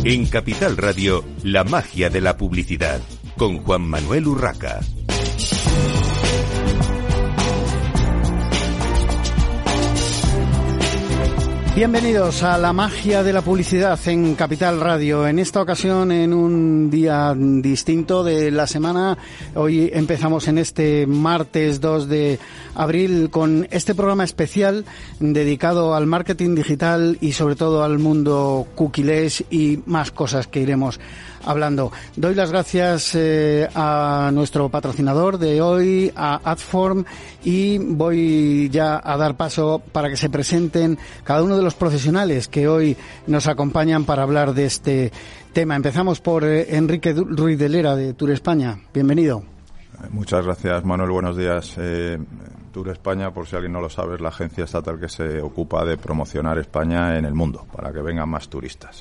En Capital Radio, la magia de la publicidad, con Juan Manuel Urraca. Bienvenidos a la magia de la publicidad en Capital Radio. En esta ocasión, en un día distinto de la semana, hoy empezamos en este martes 2 de abril con este programa especial dedicado al marketing digital y sobre todo al mundo cookieless y más cosas que iremos hablando. Doy las gracias a nuestro patrocinador de hoy, a Adform, y voy ya a dar paso para que se presenten cada uno de los profesionales que hoy nos acompañan para hablar de este tema. Empezamos por Enrique Ruiz de Lera, de Tour España. Bienvenido. Muchas gracias, Manuel. Buenos días. Tour España, por si alguien no lo sabe, es la agencia estatal que se ocupa de promocionar España en el mundo, para que vengan más turistas.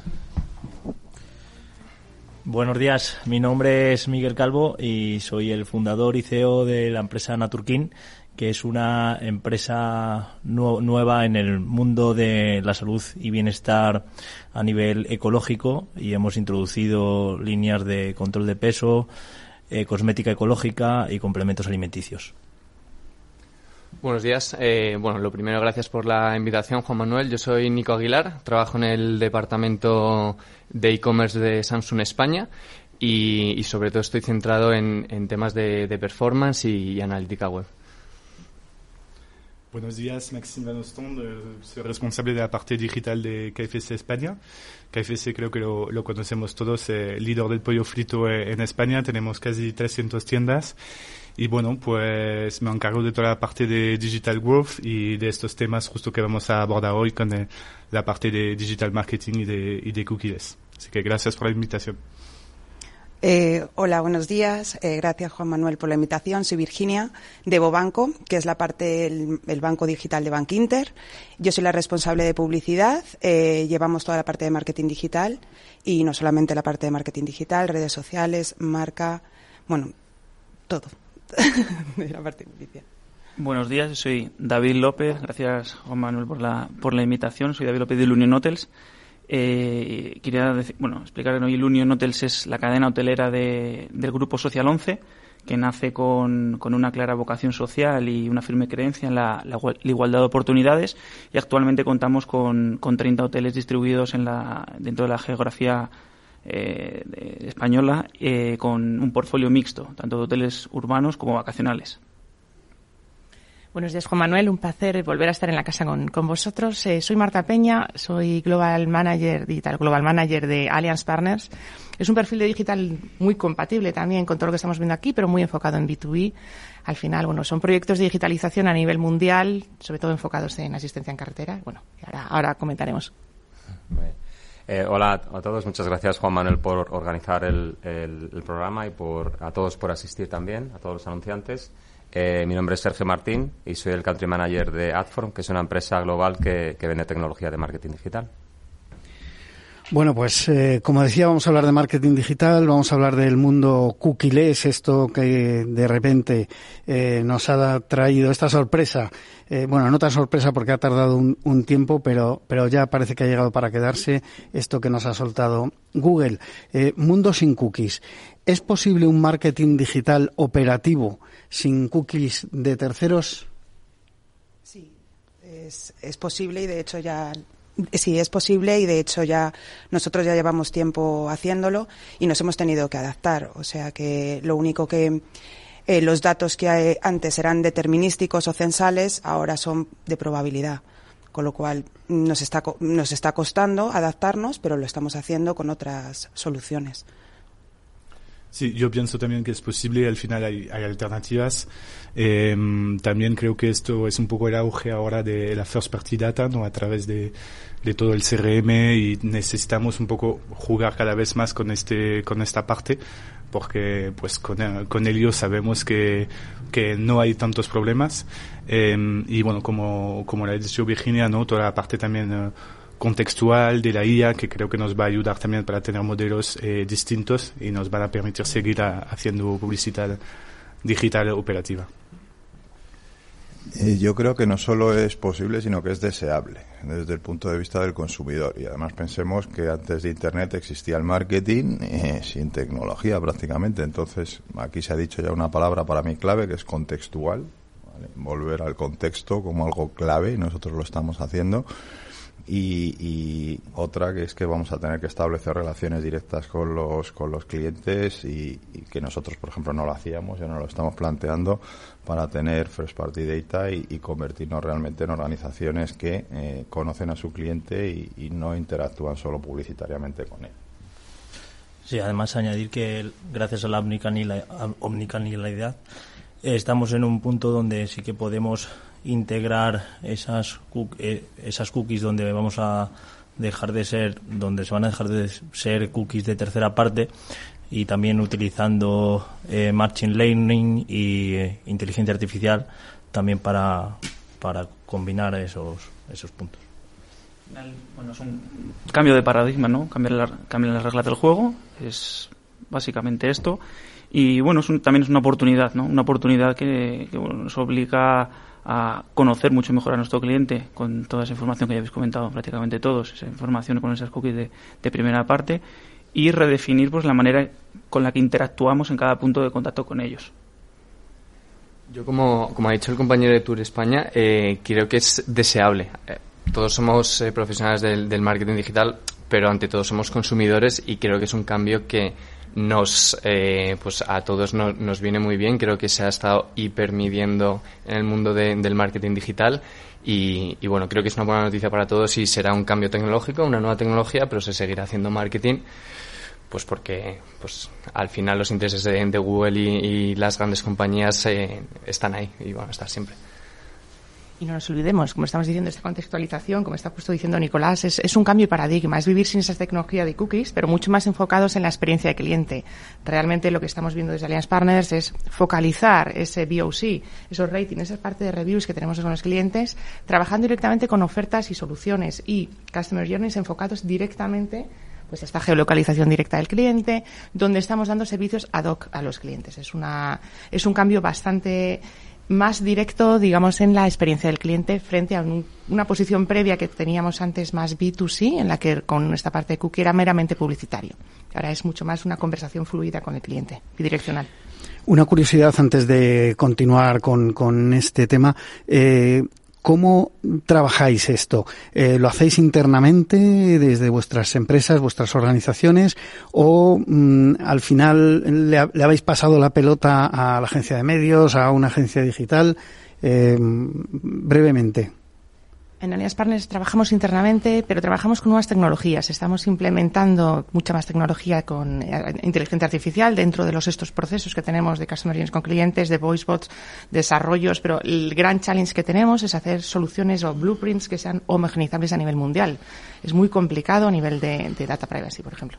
Buenos días, mi nombre es Miguel Calvo y soy el fundador y CEO de la empresa Naturkin, que es una empresa nueva en el mundo de la salud y bienestar a nivel ecológico, y hemos introducido líneas de control de peso, cosmética ecológica y complementos alimenticios. Buenos días. Lo primero, gracias por la invitación, Juan Manuel. Yo soy Nico Aguilar, trabajo en el departamento de e-commerce de Samsung España y sobre todo estoy centrado en temas de performance y analítica web. Buenos días, Maxime Van Ostend, soy responsable de la parte digital de KFC España. KFC creo que lo conocemos todos, líder del pollo frito en España, tenemos casi 300 tiendas. Y bueno, pues me encargo de toda la parte de Digital Growth y de estos temas justo que vamos a abordar hoy con la parte de Digital Marketing y de cookies. Así que gracias por la invitación. Hola, buenos días. Gracias, Juan Manuel, por la invitación. Soy Virginia, de Bobanco, que es la parte, el banco digital de Bankinter. Yo soy la responsable de publicidad. Llevamos toda la parte de marketing digital y no solamente la parte de marketing digital, redes sociales, marca, bueno, todo. De la parte de publicidad. Buenos días, soy David López. Gracias, Juan Manuel, por la invitación. Soy David López de Union Hotels. Quería explicar que hoy Union Hotels es la cadena hotelera del grupo Social 11, que nace con una clara vocación social y una firme creencia en la igualdad de oportunidades, y actualmente contamos con 30 hoteles distribuidos dentro de la geografía española, con un portfolio mixto, tanto de hoteles urbanos como vacacionales. Buenos días, Juan Manuel. Un placer volver a estar en la casa con vosotros. Soy Marta Peña, soy Global Manager de Allianz Partners. Es un perfil de digital muy compatible también con todo lo que estamos viendo aquí, pero muy enfocado en B2B. Al final, son proyectos de digitalización a nivel mundial, sobre todo enfocados en asistencia en carretera. Ahora comentaremos. Hola a todos, muchas gracias, Juan Manuel, por organizar el programa y a todos por asistir también, a todos los anunciantes. Mi nombre es Sergio Martín y soy el Country Manager de Adform, que es una empresa global que vende tecnología de marketing digital. Bueno, pues como decía, vamos a hablar de marketing digital, vamos a hablar del mundo cookieless, esto que de repente nos ha traído esta sorpresa. No tan sorpresa porque ha tardado un tiempo, pero ya parece que ha llegado para quedarse esto que nos ha soltado Google. Mundo sin cookies. ¿Es posible un marketing digital operativo sin cookies de terceros? Sí, es posible y de hecho ya... Sí, es posible y de hecho nosotros ya llevamos tiempo haciéndolo y nos hemos tenido que adaptar. O sea que lo único que los datos que antes eran determinísticos o censales ahora son de probabilidad. Con lo cual nos está costando adaptarnos, pero lo estamos haciendo con otras soluciones. Sí, yo pienso también que es posible, al final hay alternativas. También creo que esto es un poco el auge ahora de la first party data, ¿no? A través de todo el CRM, y necesitamos un poco jugar cada vez más con esta parte, porque pues con ello sabemos que no hay tantos problemas. Y bueno, como lo ha dicho Virginia, ¿no? Toda la parte también contextual de la IA, que creo que nos va a ayudar también para tener modelos distintos y nos van a permitir seguir haciendo publicidad digital operativa. Yo creo que no solo es posible, sino que es deseable desde el punto de vista del consumidor. Y además pensemos que antes de Internet existía el marketing sin tecnología prácticamente. Entonces, aquí se ha dicho ya una palabra para mí clave, que es contextual, ¿vale? Volver al contexto como algo clave, y nosotros lo estamos haciendo. Y otra, que es que vamos a tener que establecer relaciones directas con los clientes y que nosotros, por ejemplo, no lo hacíamos, ya no lo estamos planteando, para tener first party data y convertirnos realmente en organizaciones que conocen a su cliente y no interactúan solo publicitariamente con él. Sí, además añadir que gracias a la omnicanalidad estamos en un punto donde sí que podemos integrar esas cookies donde vamos a dejar de ser, donde se van a dejar de ser cookies de tercera parte, y también utilizando machine learning y inteligencia artificial también para combinar esos puntos. Bueno, es un cambio de paradigma, ¿no? Cambiar las reglas del juego, es básicamente esto. Y bueno, también es una oportunidad, ¿no? Una oportunidad que bueno, nos obliga a conocer mucho mejor a nuestro cliente con toda esa información que ya habéis comentado prácticamente todos, esa información con esas cookies de primera parte, y redefinir pues la manera con la que interactuamos en cada punto de contacto con ellos. Yo, como ha dicho el compañero de Tour España, creo que es deseable. Todos somos profesionales del marketing digital, pero ante todo somos consumidores, y creo que es un cambio que pues a todos nos viene muy bien. Creo que se ha estado hipermidiendo en el mundo del marketing digital y bueno, creo que es una buena noticia para todos, y será un cambio tecnológico, una nueva tecnología, pero se seguirá haciendo marketing, pues porque pues al final los intereses de Google y las grandes compañías están ahí y van a estar siempre. Y no nos olvidemos, como estamos diciendo, esta contextualización, como está justo diciendo Nicolás, es un cambio de paradigma, es vivir sin esa tecnología de cookies, pero mucho más enfocados en la experiencia de cliente. Realmente lo que estamos viendo desde Allianz Partners es focalizar ese VOC, esos ratings, esa parte de reviews que tenemos con los clientes, trabajando directamente con ofertas y soluciones y customer journeys enfocados directamente pues esta geolocalización directa del cliente, donde estamos dando servicios ad hoc a los clientes. Es un cambio bastante más directo, digamos, en la experiencia del cliente frente a una posición previa que teníamos antes más B2C, en la que con esta parte de cookie era meramente publicitario. Ahora es mucho más una conversación fluida con el cliente, bidireccional. Una curiosidad antes de continuar con este tema. ¿Cómo trabajáis esto? ¿Lo hacéis internamente desde vuestras empresas, vuestras organizaciones, o al final le habéis pasado la pelota a la agencia de medios, a una agencia digital? Brevemente. En Allianz Partners trabajamos internamente, pero trabajamos con nuevas tecnologías. Estamos implementando mucha más tecnología con inteligencia artificial dentro de estos procesos que tenemos de customer journeys con clientes, de voice bots, desarrollos, pero el gran challenge que tenemos es hacer soluciones o blueprints que sean homogenizables a nivel mundial. Es muy complicado a nivel de data privacy, por ejemplo.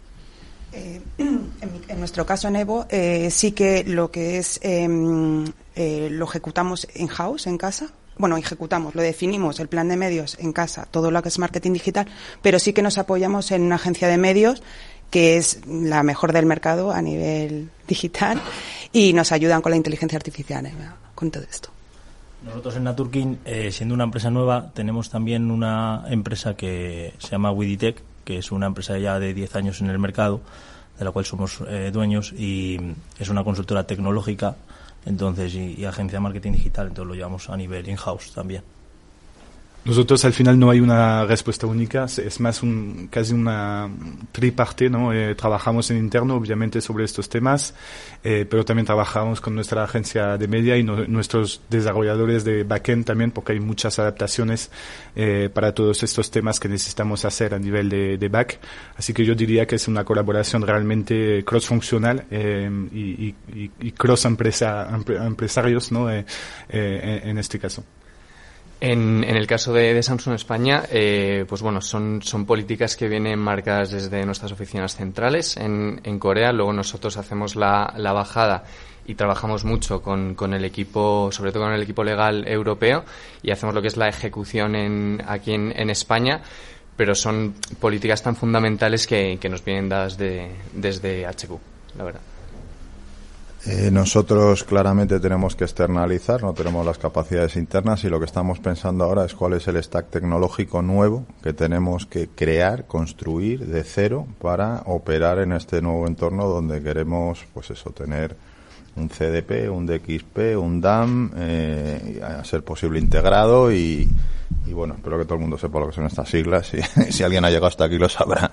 En nuestro caso en Evo, sí que lo que es lo ejecutamos in-house, en casa. Bueno, lo definimos, el plan de medios en casa, todo lo que es marketing digital, pero sí que nos apoyamos en una agencia de medios que es la mejor del mercado a nivel digital y nos ayudan con la inteligencia artificial, con todo esto. Nosotros en Naturkin, siendo una empresa nueva, tenemos también una empresa que se llama Widitech, que es una empresa ya de 10 años en el mercado, de la cual somos dueños, y es una consultora tecnológica, entonces y agencia de marketing digital, entonces lo llevamos a nivel in-house también. Nosotros al final no hay una respuesta única, es más casi una triparte, ¿no? Trabajamos en interno, obviamente, sobre estos temas, pero también trabajamos con nuestra agencia de media y nuestros desarrolladores de backend también, porque hay muchas adaptaciones para todos estos temas que necesitamos hacer a nivel de back. Así que yo diría que es una colaboración realmente cross-funcional y cross-empresarios, ¿no? En este caso. En el caso de Samsung España, pues bueno, son políticas que vienen marcadas desde nuestras oficinas centrales en Corea. Luego nosotros hacemos la bajada y trabajamos mucho con el equipo, sobre todo con el equipo legal europeo, y hacemos lo que es la ejecución aquí en España. Pero son políticas tan fundamentales que nos vienen dadas desde HQ, la verdad. Nosotros claramente tenemos que externalizar, no tenemos las capacidades internas y lo que estamos pensando ahora es cuál es el stack tecnológico nuevo que tenemos que crear, construir de cero para operar en este nuevo entorno donde queremos, pues eso, tener un CDP, un DXP, un DAM, a ser posible integrado y bueno, espero que todo el mundo sepa lo que son estas siglas, si alguien ha llegado hasta aquí lo sabrá.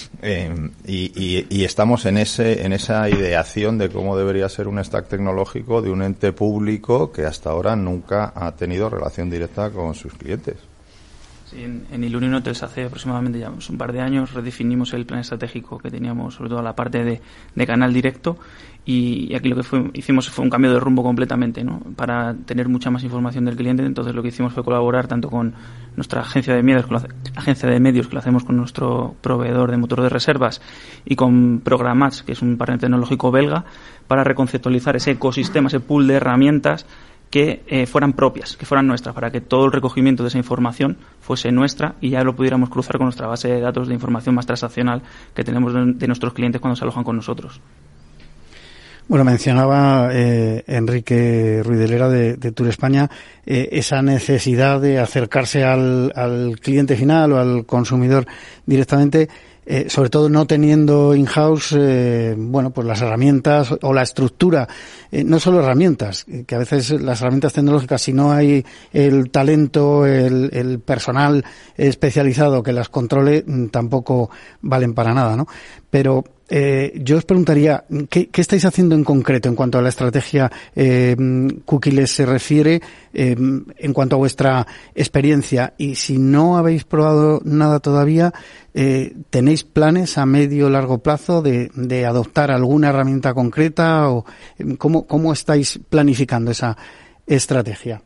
Y estamos en esa ideación de cómo debería ser un stack tecnológico de un ente público que hasta ahora nunca ha tenido relación directa con sus clientes. Sí, en Ilunion Hotels hace aproximadamente ya un par de años redefinimos el plan estratégico que teníamos, sobre todo la parte de canal directo, y aquí lo que hicimos fue un cambio de rumbo completamente, ¿no? Para tener mucha más información del cliente. Entonces lo que hicimos fue colaborar tanto con nuestra agencia de medios que lo hacemos con nuestro proveedor de motor de reservas, y con Programats, que es un partner tecnológico belga, para reconceptualizar ese ecosistema, ese pool de herramientas que fueran propias, que fueran nuestras, para que todo el recogimiento de esa información fuese nuestra y ya lo pudiéramos cruzar con nuestra base de datos de información más transaccional que tenemos de nuestros clientes cuando se alojan con nosotros. Bueno, mencionaba Enrique Ruidelera de Tour España esa necesidad de acercarse al cliente final o al consumidor directamente, sobre todo no teniendo in-house, pues las herramientas o la estructura, no solo herramientas, que a veces las herramientas tecnológicas, si no hay el talento, el personal especializado que las controle, tampoco valen para nada, ¿no? Pero yo os preguntaría, ¿qué estáis haciendo en concreto en cuanto a la estrategia cookieless se refiere, en cuanto a vuestra experiencia? Y si no habéis probado nada todavía, ¿tenéis planes a medio o largo plazo de adoptar alguna herramienta concreta? ¿O cómo estáis planificando esa estrategia?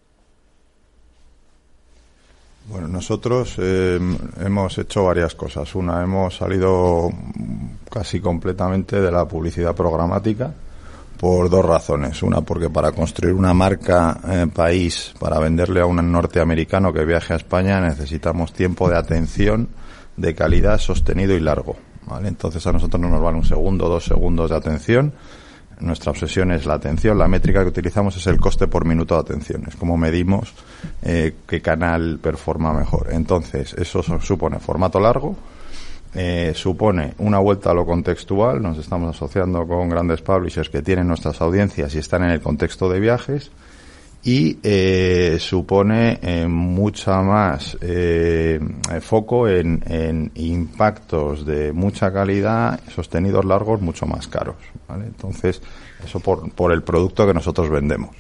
Bueno, nosotros hemos hecho varias cosas. Una, hemos salido casi completamente de la publicidad programática por dos razones. Una, porque para construir una marca país, para venderle a un norteamericano que viaje a España, necesitamos tiempo de atención de calidad sostenido y largo, ¿vale? Entonces a nosotros no nos vale un segundo, 2 segundos de atención. Nuestra obsesión es la atención. La métrica que utilizamos es el coste por minuto de atención. Es como medimos qué canal performa mejor. Entonces, eso supone formato largo, supone una vuelta a lo contextual. Nos estamos asociando con grandes publishers que tienen nuestras audiencias y están en el contexto de viajes. Y supone mucha más foco en impactos de mucha calidad, sostenidos largos, mucho más caros, ¿vale? Entonces, eso por el producto que nosotros vendemos.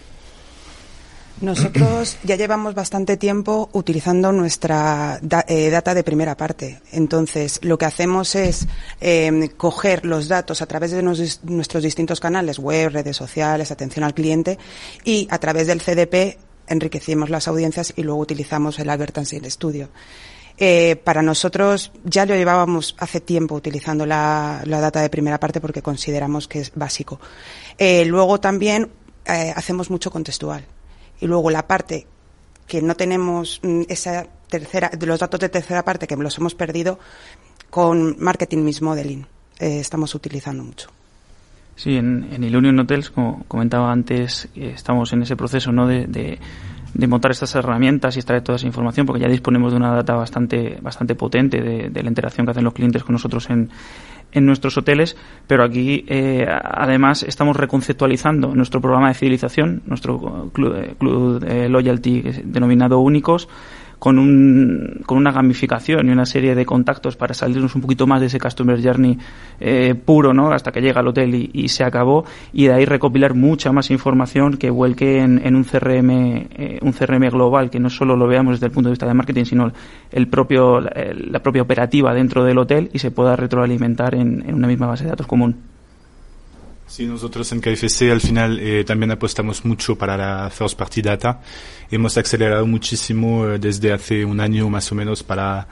Nosotros ya llevamos bastante tiempo utilizando nuestra data de primera parte. Entonces, lo que hacemos es coger los datos a través de nuestros distintos canales, web, redes sociales, atención al cliente, y a través del CDP enriquecemos las audiencias y luego utilizamos el Advertising Studio. Para nosotros ya lo llevábamos hace tiempo utilizando la data de primera parte porque consideramos que es básico. Luego también hacemos mucho contextual. Y luego la parte que no tenemos, esa tercera, de los datos de tercera parte que los hemos perdido, con Marketing Mix Modeling estamos utilizando mucho. Sí, en Ilunion Hotels, como comentaba antes, estamos en ese proceso, ¿no?, de montar estas herramientas y extraer toda esa información, porque ya disponemos de una data bastante potente de la interacción que hacen los clientes con nosotros en nuestros hoteles, pero aquí además estamos reconceptualizando nuestro programa de fidelización, nuestro club Loyalty denominado Únicos, con una gamificación y una serie de contactos para salirnos un poquito más de ese customer journey puro, ¿no?, hasta que llega al hotel y se acabó, y de ahí recopilar mucha más información que vuelque en un CRM global, que no solo lo veamos desde el punto de vista de marketing, sino la propia operativa dentro del hotel, y se pueda retroalimentar en una misma base de datos común. Sí, nosotros en KFC al final también apostamos mucho para la first party data. Hemos acelerado muchísimo desde hace un año más o menos para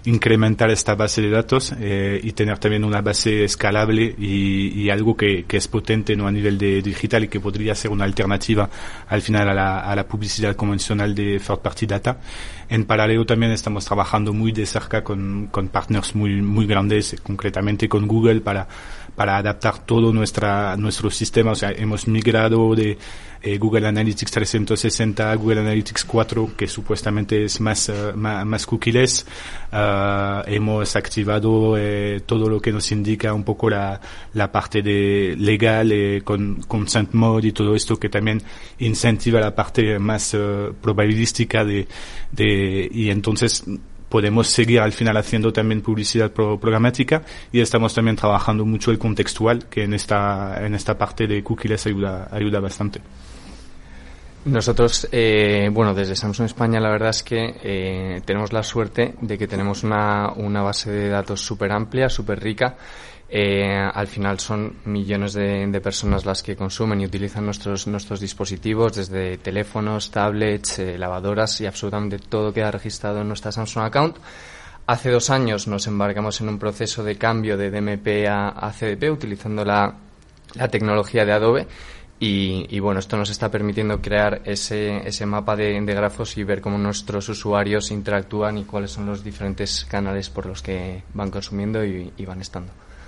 incrementar esta base de datos y tener también una base escalable y algo que es potente, ¿no?, a nivel de digital y que podría ser una alternativa al final a la publicidad convencional de third party data. En paralelo también estamos trabajando muy de cerca con partners muy grandes, concretamente con Google para adaptar todo nuestro sistema. O sea, hemos migrado de Google Analytics 360 a Google Analytics 4, que supuestamente es más cookieless. Hemos activado todo lo que nos indica un poco la parte de legal con consent mode y todo esto, que también incentiva la parte más probabilística y entonces podemos seguir al final haciendo también publicidad programática, y estamos también trabajando mucho el contextual, que en esta parte de cookies ayuda bastante. Nosotros, desde Samsung España, la verdad es que tenemos la suerte de que tenemos una base de datos súper amplia, súper rica. Al final son millones de personas las que consumen y utilizan nuestros dispositivos, desde teléfonos, tablets, lavadoras, y absolutamente todo queda registrado en nuestra Samsung Account. Hace 2 años nos embarcamos en un proceso de cambio de DMP a CDP utilizando la tecnología de Adobe. Y bueno, esto nos está permitiendo crear ese mapa de grafos y ver cómo nuestros usuarios interactúan y cuáles son los diferentes canales por los que van consumiendo y van estando.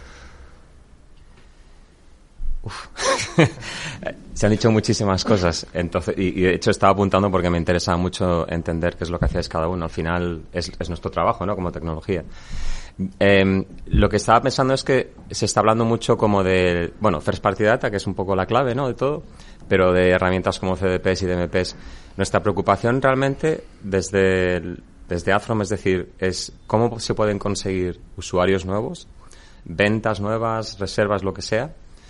Se han dicho muchísimas cosas, entonces, y de hecho estaba apuntando porque me interesa mucho entender qué es lo que hacéis cada uno. Al final es nuestro trabajo, ¿no?, como tecnología. Lo que estaba pensando es que se está hablando mucho como de, first party data, que es un poco la clave, ¿no?, de todo, pero de herramientas como CDPs y DMPs. Nuestra preocupación realmente desde Adform, es decir, es cómo se pueden conseguir usuarios nuevos, ventas nuevas, reservas, lo que sea,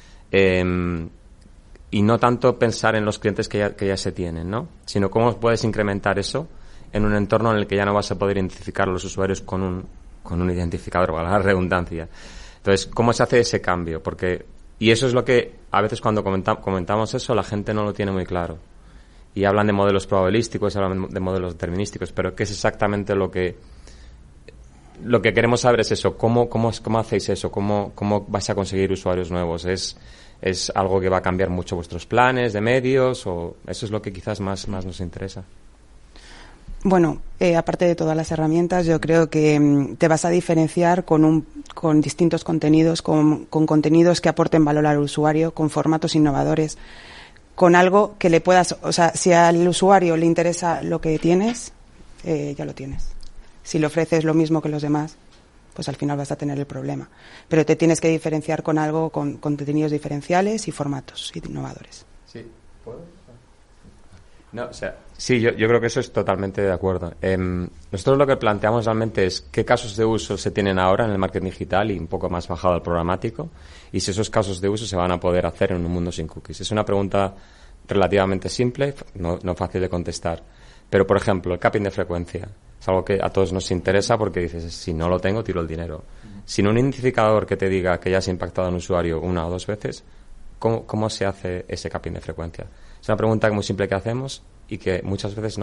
y no tanto pensar en los clientes que ya se tienen, ¿no?, sino cómo puedes incrementar eso en un entorno en el que ya no vas a poder identificar a los usuarios con un identificador, para la redundancia. Entonces, ¿cómo se hace ese cambio? Y eso es lo que a veces cuando comentamos eso, la gente no lo tiene muy claro. Y hablan de modelos probabilísticos, hablan de modelos determinísticos, pero ¿qué es exactamente lo que queremos saber? Es eso, ¿cómo hacéis eso? ¿Cómo vais a conseguir usuarios nuevos? ¿Es algo que va a cambiar mucho vuestros planes de medios? ¿O eso es lo que quizás más nos interesa? Bueno, aparte de todas las herramientas, yo creo que te vas a diferenciar con distintos contenidos, con contenidos que aporten valor al usuario, con formatos innovadores, con algo que le puedas, o sea, si al usuario le interesa lo que tienes, ya lo tienes. Si le ofreces lo mismo que los demás, pues al final vas a tener el problema. Pero te tienes que diferenciar con algo, con contenidos diferenciales y formatos innovadores. Sí, ¿puedo? No, o sea, sí, yo creo que eso es totalmente de acuerdo. Nosotros lo que planteamos realmente es qué casos de uso se tienen ahora en el marketing digital y un poco más bajado al programático, y si esos casos de uso se van a poder hacer en un mundo sin cookies. Es una pregunta relativamente simple, no fácil de contestar. Pero, por ejemplo, el capping de frecuencia es algo que a todos nos interesa porque dices, si no lo tengo, tiro el dinero. Sin un identificador que te diga que ya has impactado a un usuario 1 o 2 veces, ¿cómo se hace ese capping de frecuencia? Es una pregunta muy simple que hacemos y que muchas veces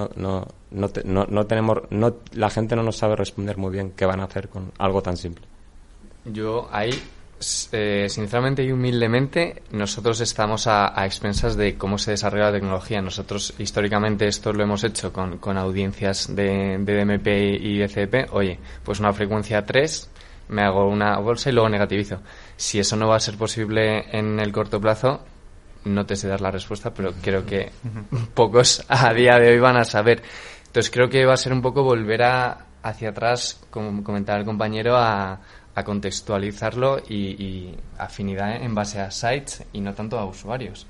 la gente no nos sabe responder muy bien qué van a hacer con algo tan simple. Yo ahí, sinceramente y humildemente, nosotros estamos a expensas de cómo se desarrolla la tecnología. Nosotros históricamente esto lo hemos hecho con audiencias de DMP y de CDP. Oye, pues una frecuencia 3, me hago una bolsa y luego negativizo. Si eso no va a ser posible en el corto plazo, no te sé dar la respuesta, pero creo que pocos a día de hoy van a saber. Entonces creo que va a ser un poco volver hacia atrás, como comentaba el compañero, a contextualizarlo y afinidad en base a sites y no tanto a usuarios.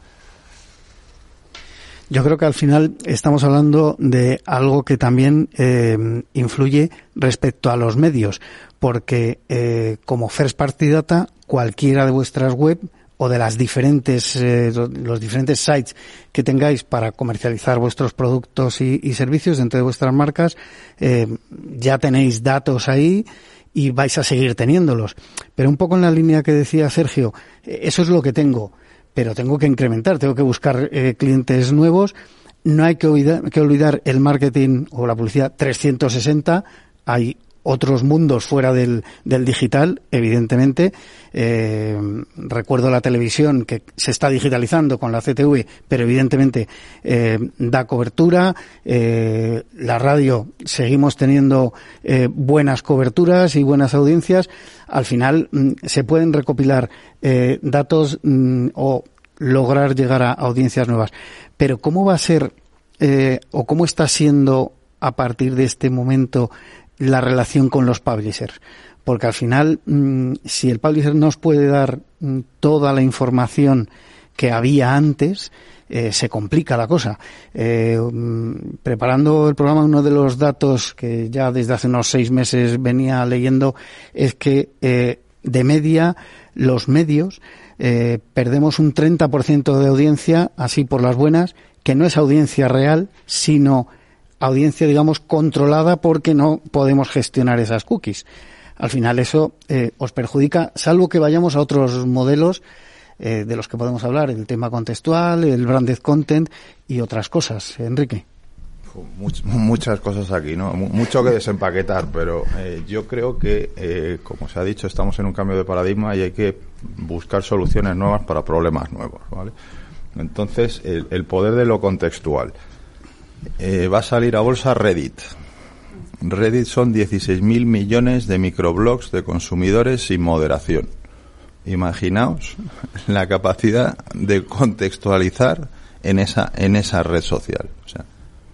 Yo creo que al final estamos hablando de algo que también influye respecto a los medios, porque como first party data, cualquiera de vuestras web o de las los diferentes sites que tengáis para comercializar vuestros productos y servicios dentro de vuestras marcas, ya tenéis datos ahí y vais a seguir teniéndolos. Pero un poco en la línea que decía Sergio, eso es lo que tengo, pero tengo que incrementar, tengo que buscar clientes nuevos. No hay que olvidar el marketing o la publicidad 360. Hay otros mundos fuera del digital, evidentemente. Recuerdo la televisión, que se está digitalizando con la CTV, pero evidentemente da cobertura. La radio, seguimos teniendo buenas coberturas y buenas audiencias. Al final se pueden recopilar datos o lograr llegar a audiencias nuevas. Pero ¿cómo va a ser o cómo está siendo a partir de este momento la relación con los publishers? Porque al final, si el publisher nos puede dar toda la información que había antes, se complica la cosa. Preparando el programa, uno de los datos que ya desde hace unos 6 meses venía leyendo es que de media los medios perdemos un 30% de audiencia, así por las buenas, que no es audiencia real, sino audiencia, digamos, controlada porque no podemos gestionar esas cookies. Al final eso os perjudica, salvo que vayamos a otros modelos de los que podemos hablar, el tema contextual, el branded content y otras cosas. Enrique. Muchas cosas aquí, ¿no? Mucho que desempaquetar, pero yo creo que, como se ha dicho, estamos en un cambio de paradigma y hay que buscar soluciones nuevas para problemas nuevos, ¿vale? Entonces, el poder de lo contextual. Va a salir a bolsa Reddit. Reddit son 16.000 millones de microblogs de consumidores sin moderación. Imaginaos la capacidad de contextualizar en esa red social. O sea,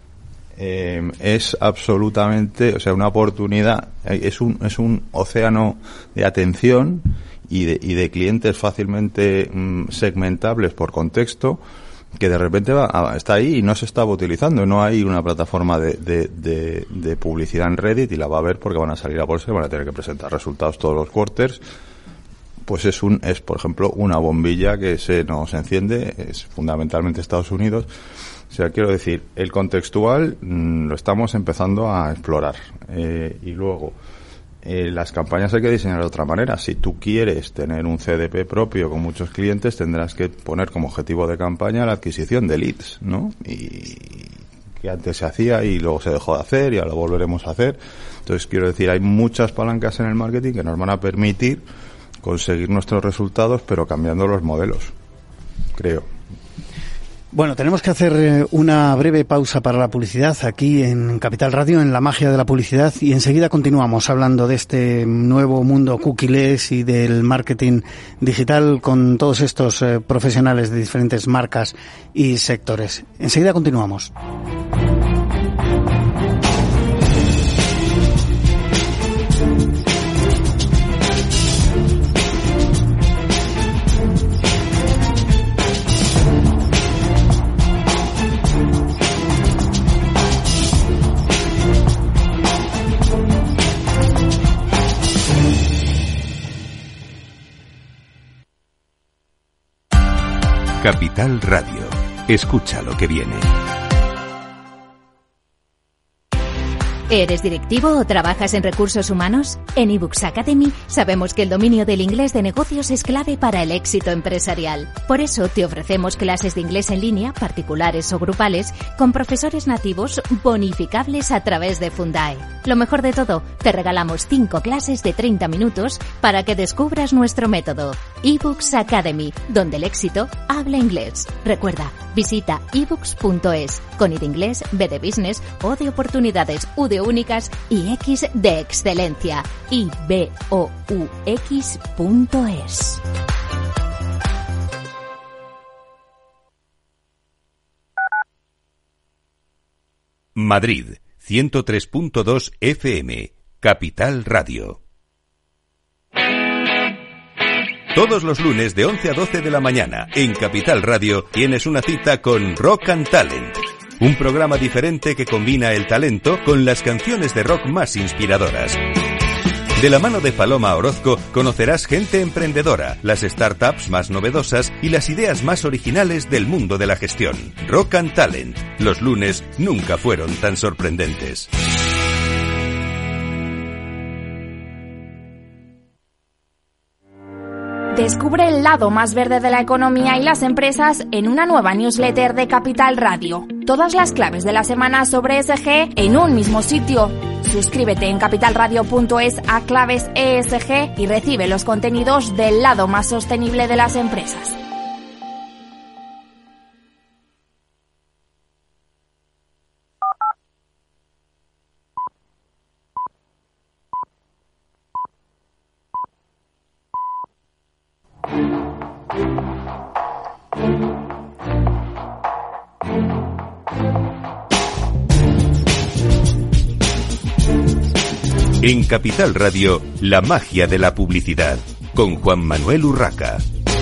es absolutamente, o sea, una oportunidad. Es un océano de atención y de clientes fácilmente segmentables por contexto, que de repente está ahí y no se estaba utilizando. No hay una plataforma de publicidad en Reddit y la va a haber porque van a salir a bolsa y van a tener que presentar resultados todos los quarters. Pues es por ejemplo una bombilla que se nos enciende, es fundamentalmente Estados Unidos. O sea, quiero decir, el contextual lo estamos empezando a explorar. Y luego, las campañas hay que diseñar de otra manera. Si tú quieres tener un CDP propio con muchos clientes, tendrás que poner como objetivo de campaña la adquisición de leads, ¿no? Y que antes se hacía y luego se dejó de hacer y ahora lo volveremos a hacer. Entonces, quiero decir, hay muchas palancas en el marketing que nos van a permitir conseguir nuestros resultados, pero cambiando los modelos, creo. Bueno, tenemos que hacer una breve pausa para la publicidad aquí en Capital Radio, en La Magia de la Publicidad, y enseguida continuamos hablando de este nuevo mundo cookieless y del marketing digital con todos estos profesionales de diferentes marcas y sectores. Enseguida continuamos. Capital Radio. Escucha lo que viene. ¿Eres directivo o trabajas en recursos humanos? En eBooks Academy sabemos que el dominio del inglés de negocios es clave para el éxito empresarial. Por eso te ofrecemos clases de inglés en línea, particulares o grupales, con profesores nativos bonificables a través de Fundae. Lo mejor de todo, te regalamos 5 clases de 30 minutos para que descubras nuestro método. eBooks Academy, donde el éxito habla inglés. Recuerda, visita ebooks.es, con I de inglés, B de business, O de oportunidades, U de únicas y X de excelencia. ibous.es. Madrid, 103.2 FM, Capital Radio. Todos los lunes de 11 a 12 de la mañana en Capital Radio tienes una cita con Rock and Talent. Un programa diferente que combina el talento con las canciones de rock más inspiradoras. De la mano de Paloma Orozco conocerás gente emprendedora, las startups más novedosas y las ideas más originales del mundo de la gestión. Rock and Talent. Los lunes nunca fueron tan sorprendentes. Descubre el lado más verde de la economía y las empresas en una nueva newsletter de Capital Radio. Todas las claves de la semana sobre ESG en un mismo sitio. Suscríbete en capitalradio.es a claves ESG y recibe los contenidos del lado más sostenible de las empresas. En Capital Radio, la magia de la publicidad, con Juan Manuel Urraca.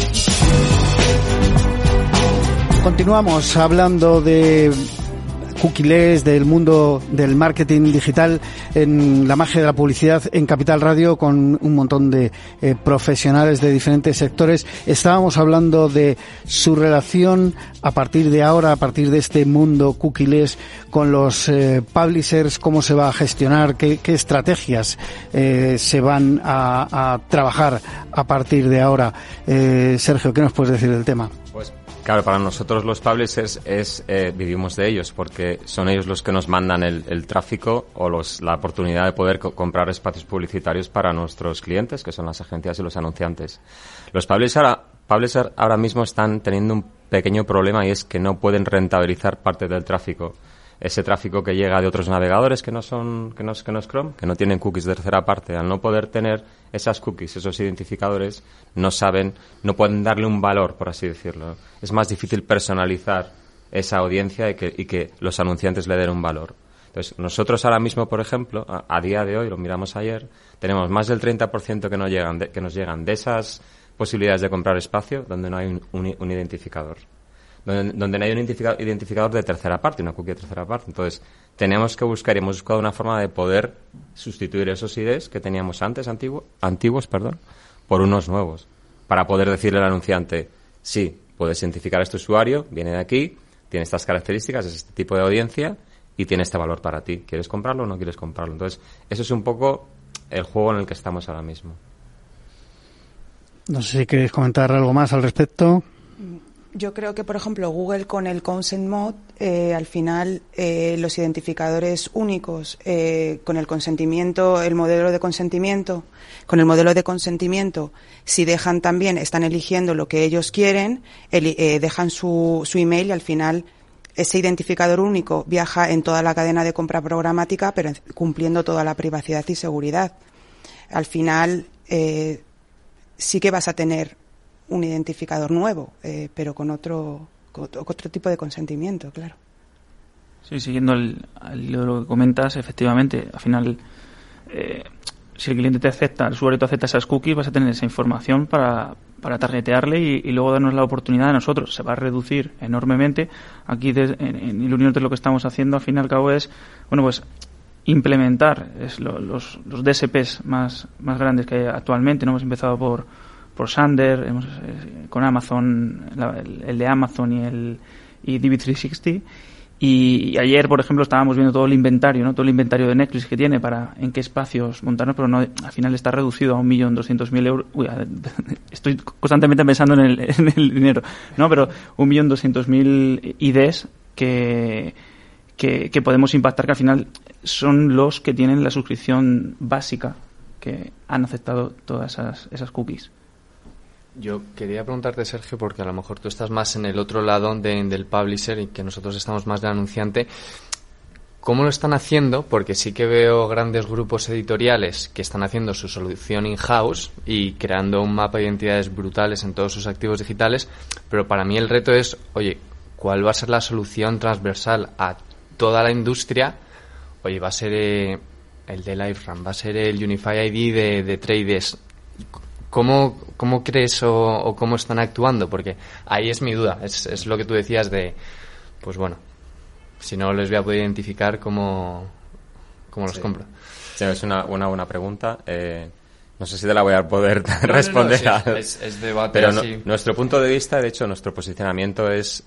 Continuamos hablando de cookies, del mundo del marketing digital, en la magia de la publicidad en Capital Radio, con un montón de profesionales de diferentes sectores. Estábamos hablando de su relación a partir de ahora, a partir de este mundo cookies, con los publishers, cómo se va a gestionar, qué estrategias se van a trabajar a partir de ahora. Sergio, ¿qué nos puedes decir del tema? Pues claro, para nosotros los publishers vivimos de ellos, porque son ellos los que nos mandan el tráfico o la oportunidad de poder comprar espacios publicitarios para nuestros clientes, que son las agencias y los anunciantes. Los publishers ahora mismo están teniendo un pequeño problema, y es que no pueden rentabilizar parte del tráfico. Ese tráfico que llega de otros navegadores que no es Chrome, que no tienen cookies de tercera parte, al no poder tener esas cookies, esos identificadores, no pueden darle un valor, por así decirlo. Es más difícil personalizar esa audiencia y que los anunciantes le den un valor. Entonces, nosotros ahora mismo, por ejemplo, a día de hoy, lo miramos ayer, tenemos más del 30% que nos llegan de esas posibilidades de comprar espacio donde no hay un identificador. Donde no hay un identificador de tercera parte, una cookie de tercera parte. Entonces, hemos buscado una forma de poder sustituir esos IDs que teníamos antes, antiguos, por unos nuevos, para poder decirle al anunciante, sí, puedes identificar a este usuario, viene de aquí, tiene estas características, es este tipo de audiencia y tiene este valor para ti. ¿Quieres comprarlo o no quieres comprarlo? Entonces, eso es un poco el juego en el que estamos ahora mismo. No sé si queréis comentar algo más al respecto. Yo creo que, por ejemplo, Google con el Consent Mode, al final los identificadores únicos con el consentimiento, con el modelo de consentimiento, si dejan también, están eligiendo lo que ellos quieren, dejan su email y al final ese identificador único viaja en toda la cadena de compra programática, pero cumpliendo toda la privacidad y seguridad. Al final sí que vas a tener un identificador nuevo, pero con otro tipo de consentimiento, claro. Sí, siguiendo lo que comentas, efectivamente, al final, si el cliente el usuario te acepta esas cookies, vas a tener esa información para targetearle y luego darnos la oportunidad a nosotros. Se va a reducir enormemente. Aquí en Ilunion lo que estamos haciendo, al fin y al cabo, es, pues implementar los DSPs más grandes que hay actualmente. No hemos empezado por Sander, con Amazon, el de Amazon y DV360, y ayer, por ejemplo, estábamos viendo todo el inventario, ¿no? Todo el inventario de Netflix que tiene en qué espacios montarnos, pero no, al final está reducido a 1.200.000 euros. Uy, estoy constantemente pensando en el dinero, ¿no? Pero 1.200.000 IDs que podemos impactar, que al final son los que tienen la suscripción básica, que han aceptado todas esas cookies. Yo quería preguntarte, Sergio, porque a lo mejor tú estás más en el otro lado del publisher y que nosotros estamos más del anunciante. ¿Cómo lo están haciendo? Porque sí que veo grandes grupos editoriales que están haciendo su solución in-house y creando un mapa de identidades brutales en todos sus activos digitales, pero para mí el reto es, oye, ¿cuál va a ser la solución transversal a toda la industria? Oye, va a ser el de LiveRun, va a ser el Unify ID de Trades. ¿Cómo crees o cómo están actuando? Porque ahí es mi duda. Es lo que tú decías de, pues bueno, si no les voy a poder identificar, ¿cómo los compro? Sí, es una buena pregunta. No sé si te la voy a poder responder. No, es debate. Pero así. Nuestro punto de vista, de hecho, nuestro posicionamiento es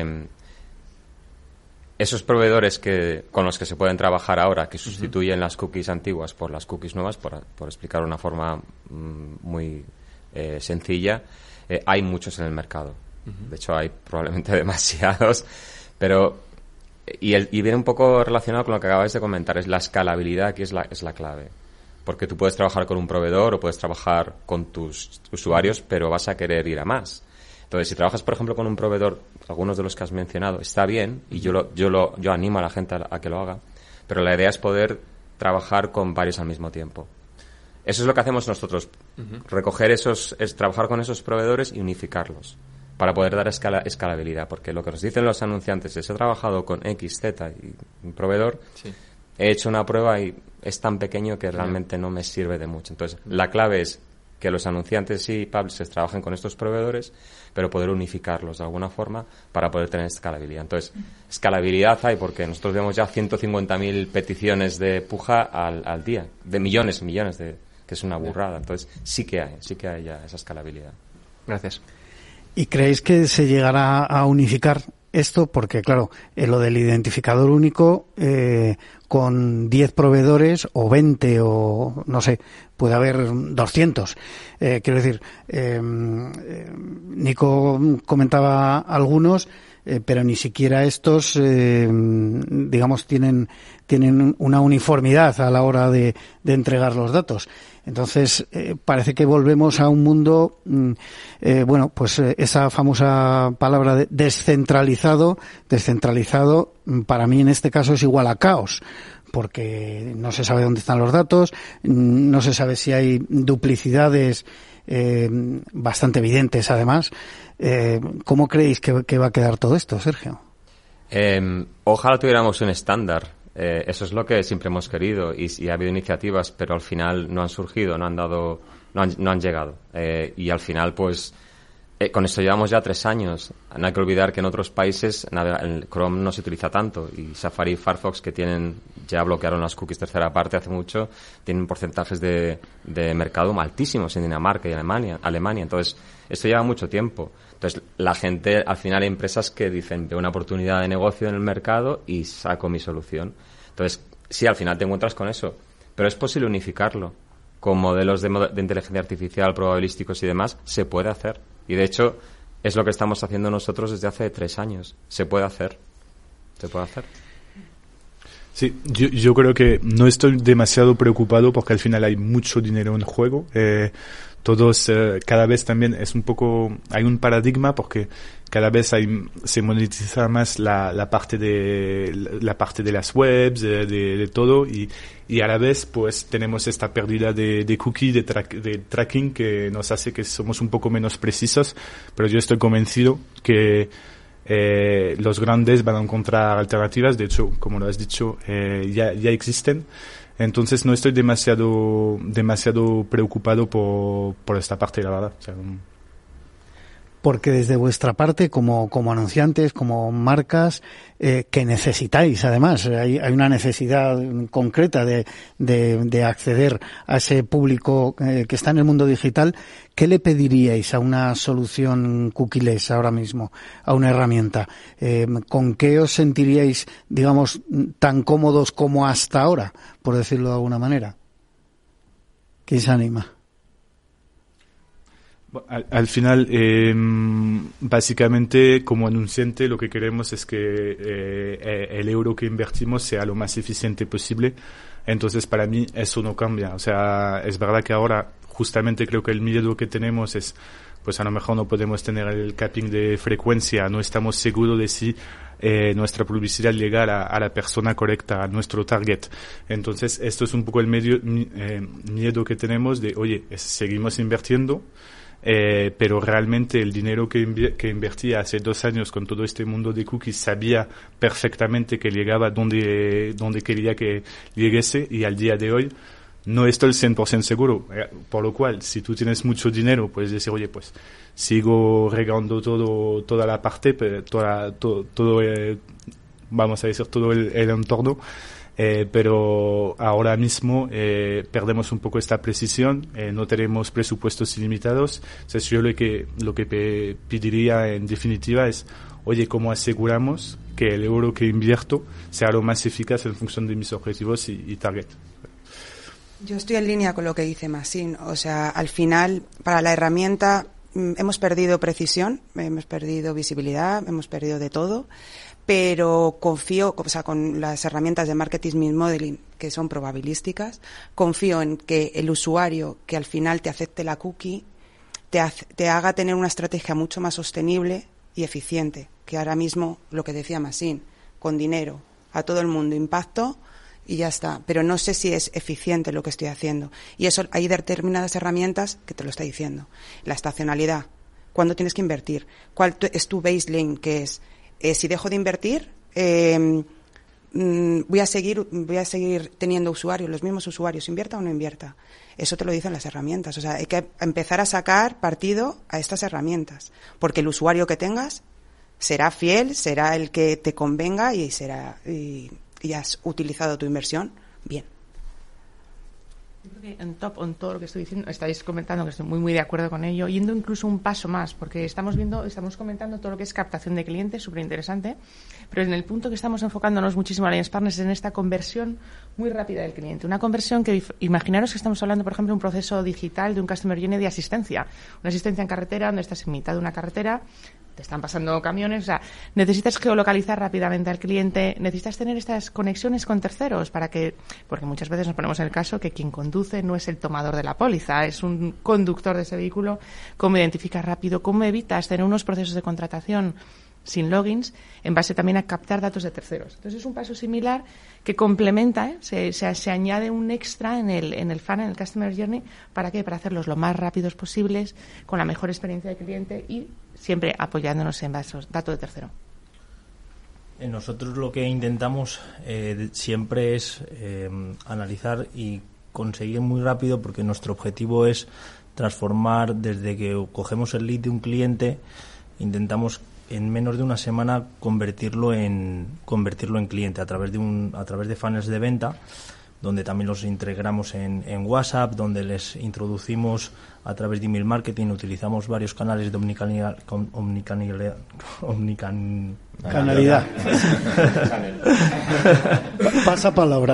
esos proveedores con los que se pueden trabajar ahora, que sustituyen las cookies antiguas por las cookies nuevas, por explicar de una forma muy sencilla, hay muchos en el mercado. De hecho, hay probablemente demasiados, pero Y viene un poco relacionado con lo que acabáis de comentar, es la escalabilidad, que es la clave. Porque tú puedes trabajar con un proveedor o puedes trabajar con tus usuarios, pero vas a querer ir a más. Entonces, si trabajas, por ejemplo, con un proveedor, algunos de los que has mencionado, está bien, y yo animo a la gente a que lo haga, pero la idea es poder trabajar con varios al mismo tiempo. Eso es lo que hacemos nosotros, trabajar con esos proveedores y unificarlos, para poder dar escalabilidad, porque lo que nos dicen los anunciantes es: he trabajado con X, Z y un proveedor, sí, he hecho una prueba y es tan pequeño que realmente no me sirve de mucho. Entonces, la clave es que los anunciantes y publishers trabajen con estos proveedores, pero poder unificarlos de alguna forma para poder tener escalabilidad. Entonces, escalabilidad hay porque nosotros vemos ya 150.000 peticiones de puja al día, de millones, que es una burrada. Entonces, sí que hay ya esa escalabilidad. Gracias. ¿Y creéis que se llegará a unificar esto? Porque, claro, lo del identificador único, con 10 proveedores o 20 o, no sé, puede haber 200. Quiero decir, Nico comentaba algunos, pero ni siquiera estos, digamos, tienen una uniformidad a la hora de entregar los datos. Entonces, parece que volvemos a un mundo, pues esa famosa palabra de descentralizado, para mí en este caso es igual a caos, porque no se sabe dónde están los datos, no se sabe si hay duplicidades bastante evidentes además. ¿Cómo creéis que va a quedar todo esto, Sergio? Ojalá tuviéramos un estándar. Eso es lo que siempre hemos querido y ha habido iniciativas, pero al final no han surgido, no han llegado. Y al final, pues, con esto llevamos ya 3 años. No hay que olvidar que en otros países el Chrome no se utiliza tanto y Safari y Firefox, que ya bloquearon las cookies tercera parte hace mucho, tienen porcentajes de mercado altísimos en Dinamarca y Alemania. Entonces, esto lleva mucho tiempo. Entonces, la gente, al final hay empresas que dicen: veo una oportunidad de negocio en el mercado y saco mi solución. Entonces, sí, al final te encuentras con eso. Pero es posible unificarlo. Con modelos de inteligencia artificial, probabilísticos y demás, se puede hacer. Y de hecho, es lo que estamos haciendo nosotros desde hace 3 años. Se puede hacer. Sí, yo creo que no estoy demasiado preocupado porque al final hay mucho dinero en juego. Cada vez también es un poco, hay un paradigma porque cada vez se monetiza más la parte de las webs, de todo, y a la vez pues tenemos esta pérdida de cookie, de tracking, que nos hace que somos un poco menos precisos, pero yo estoy convencido que los grandes van a encontrar alternativas. De hecho, como lo has dicho, ya existen. Entonces no estoy demasiado preocupado por esta parte, la verdad. O sea, porque desde vuestra parte, como anunciantes, como marcas, que necesitáis, además, hay una necesidad concreta de acceder a ese público que está en el mundo digital. ¿Qué le pediríais a una solución cookieless ahora mismo, a una herramienta? ¿Con qué os sentiríais, digamos, tan cómodos como hasta ahora, por decirlo de alguna manera? ¿Quién se anima? Al final, básicamente, como anunciante, lo que queremos es que el euro que invertimos sea lo más eficiente posible. Entonces, para mí, eso no cambia. O sea, es verdad que ahora, justamente, creo que el miedo que tenemos es, pues a lo mejor no podemos tener el capping de frecuencia, no estamos seguros de si nuestra publicidad llega a la persona correcta, a nuestro target. Entonces, esto es un poco el miedo que tenemos de, oye, seguimos invirtiendo, pero realmente el dinero que invertía hace 2 años con todo este mundo de cookies sabía perfectamente que llegaba donde quería que llegase, y al día de hoy no estoy el 100% seguro. Por lo cual, si tú tienes mucho dinero, puedes decir, oye, pues sigo regando toda la parte, vamos a decir, todo el entorno. Pero ahora mismo perdemos un poco esta precisión, no tenemos presupuestos ilimitados. Entonces yo lo que pediría en definitiva es, oye, ¿cómo aseguramos que el euro que invierto sea lo más eficaz en función de mis objetivos y target? Yo estoy en línea con lo que dice Masín. O sea, al final, para la herramienta hemos perdido precisión, hemos perdido visibilidad, hemos perdido de todo. pero confío, o sea, con las herramientas de Marketing Mix Modeling, que son probabilísticas, confío en que el usuario que al final te acepte la cookie te haga tener una estrategia mucho más sostenible y eficiente, que ahora mismo lo que decía Masín, con dinero, a todo el mundo, impacto y ya está. Pero no sé si es eficiente lo que estoy haciendo. Y eso, hay determinadas herramientas que te lo está diciendo. La estacionalidad, cuándo tienes que invertir, cuál es tu baseline, que es si dejo de invertir, voy a seguir teniendo usuarios, los mismos usuarios, invierta o no invierta. Eso te lo dicen las herramientas. O sea, hay que empezar a sacar partido a estas herramientas, porque el usuario que tengas será fiel, será el que te convenga y has utilizado tu inversión bien. Yo creo que en todo lo que estoy diciendo, estáis comentando, que estoy muy de acuerdo con ello, yendo incluso un paso más, porque estamos comentando todo lo que es captación de clientes, súper interesante, pero en el punto que estamos enfocándonos muchísimo en Allianz Partners es en esta conversión muy rápida del cliente. Una conversión que, imaginaros que estamos hablando, por ejemplo, de un proceso digital de un Customer Journey de asistencia. Una asistencia en carretera, donde estás en mitad de una carretera, te están pasando camiones, o sea, necesitas geolocalizar rápidamente al cliente, necesitas tener estas conexiones con terceros porque muchas veces nos ponemos en el caso que quien conduce no es el tomador de la póliza, es un conductor de ese vehículo. ¿Cómo identificas rápido? ¿Cómo evitas tener unos procesos de contratación sin logins en base también a captar datos de terceros? Entonces es un paso similar que complementa, se añade un extra en el funnel, en el Customer Journey. ¿Para qué? Para hacerlos lo más rápidos posibles, con la mejor experiencia del cliente y siempre apoyándonos en datos de tercero. Nosotros lo que intentamos siempre es analizar y conseguir muy rápido, porque nuestro objetivo es transformar desde que cogemos el lead de un cliente, intentamos en menos de una semana convertirlo en cliente a través de funnels de venta, donde también los integramos en WhatsApp, donde les introducimos a través de email marketing, utilizamos varios canales de omnicanalidad. Pasa palabra.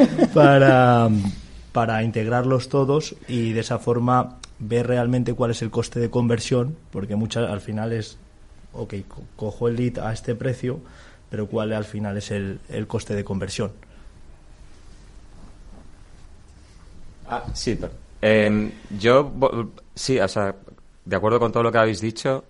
Para integrarlos todos y de esa forma ver realmente cuál es el coste de conversión, porque al final es, ok, cojo el lead a este precio, pero cuál al final es el coste de conversión. Sí, sí, o sea, de acuerdo con todo lo que habéis dicho,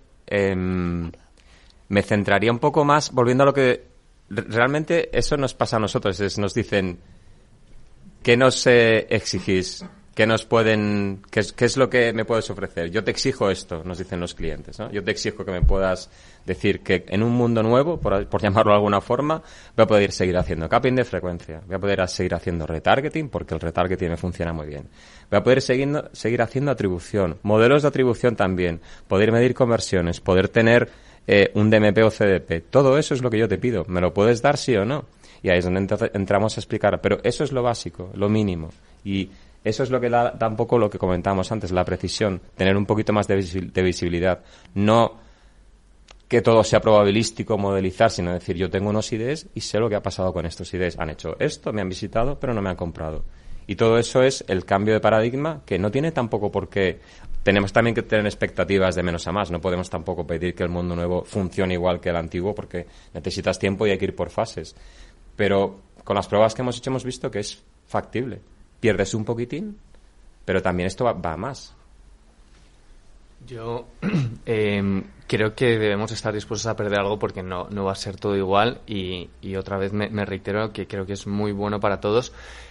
me centraría un poco más, volviendo a lo que realmente eso nos pasa a nosotros, nos dicen, ¿qué nos exigís? ¿Qué es lo que me puedes ofrecer? Yo te exijo esto, nos dicen los clientes, ¿no? Yo te exijo que me puedas decir que en un mundo nuevo, por llamarlo de alguna forma, voy a poder seguir haciendo capping de frecuencia, voy a poder seguir haciendo retargeting, porque el retargeting me funciona muy bien. Voy a poder seguir haciendo atribución, modelos de atribución también, poder medir conversiones, poder tener un DMP o CDP. Todo eso es lo que yo te pido. ¿Me lo puedes dar sí o no? Y ahí es donde entramos a explicar. Pero eso es lo básico, lo mínimo. Y eso es lo que da un poco lo que comentábamos antes, la precisión, tener un poquito más de visibilidad. No que todo sea probabilístico, modelizar, sino decir, yo tengo unos IDs y sé lo que ha pasado con estos IDs. Han hecho esto, me han visitado, pero no me han comprado. Y todo eso es el cambio de paradigma, que no tiene tampoco por qué. Tenemos también que tener expectativas de menos a más. No podemos tampoco pedir que el mundo nuevo funcione igual que el antiguo, porque necesitas tiempo y hay que ir por fases. Pero con las pruebas que hemos hecho hemos visto que es factible. Pierdes un poquitín, pero también esto va a más. Yo creo que debemos estar dispuestos a perder algo, porque no va a ser todo igual, y otra vez me reitero que creo que es muy bueno para todos.